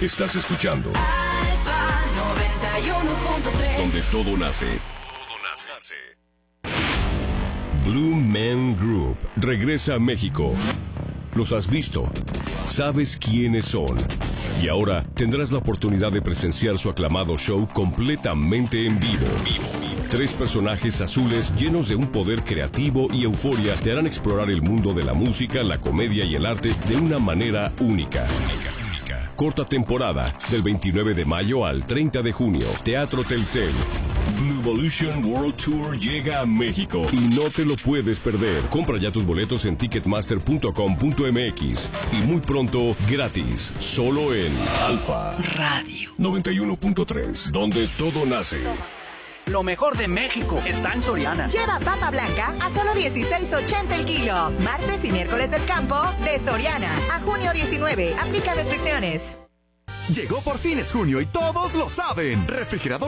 Estás escuchando Alfa 91.3, donde todo nace. Blue Man Group regresa a México. Los has visto, sabes quiénes son. Y ahora tendrás la oportunidad de presenciar su aclamado show completamente en vivo. 3 personajes azules llenos de un poder creativo y euforia te harán explorar el mundo de la música, la comedia y el arte de una manera única. Corta temporada, del 29 de mayo al 30 de junio. Teatro Telcel. Blue Evolution World Tour llega a México y no te lo puedes perder. Compra ya tus boletos en ticketmaster.com.mx y muy pronto gratis, solo en Alfa Radio 91.3, donde todo nace. Lo mejor de México está en Soriana. Lleva papa blanca a solo $16.80 el kilo. Martes y miércoles del campo de Soriana. A junio 19. Aplica restricciones. Llegó por fin es junio y todos lo saben. Refrigerador